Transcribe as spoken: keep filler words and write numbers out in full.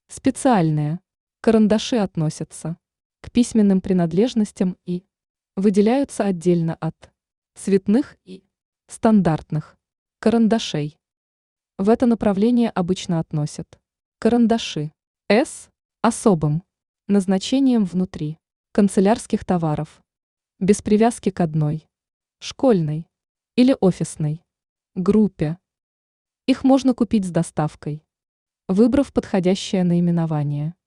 Специальные. Карандаши относятся к письменным принадлежностям и выделяются отдельно от цветных и стандартных карандашей. В это направление обычно относят карандаши с особым назначением внутри канцелярских товаров, без привязки к одной школьной или офисной группе. Их можно купить с доставкой, выбрав подходящее наименование.